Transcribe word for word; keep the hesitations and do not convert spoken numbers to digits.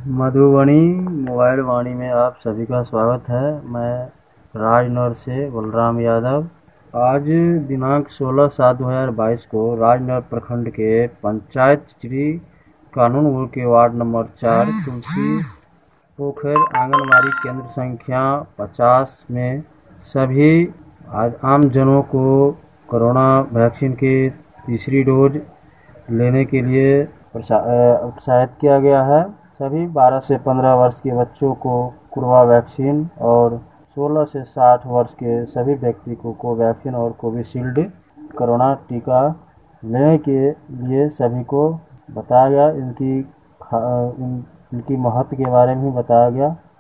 Madhubani mobile वाणी में आप सभी का स्वागत है। मैं राजनगर से बलराम यादव। आज दिनांक सोलह सात दो हज़ार बाईस को राजनगर प्रखंड के पंचायत चिड़ी कानूनगो के वार्ड नंबर चार तुलसी पोखर आंगनबाड़ी केंद्र संख्या पचास में सभी आमजनों को कोरोना वैक्सीन की तीसरी डोज लेने के लिए उत्साहित किया गया है। सभी बारह से पंद्रह वर्ष के बच्चों को कुरवा वैक्सीन और सोलह से साठ वर्ष के सभी व्यक्ति को कोवैक्सीन और कोविशील्ड कोरोना टीका लेने के लिए सभी को बताया गया। इनकी इन, इनकी महत्व के बारे में बताया गया।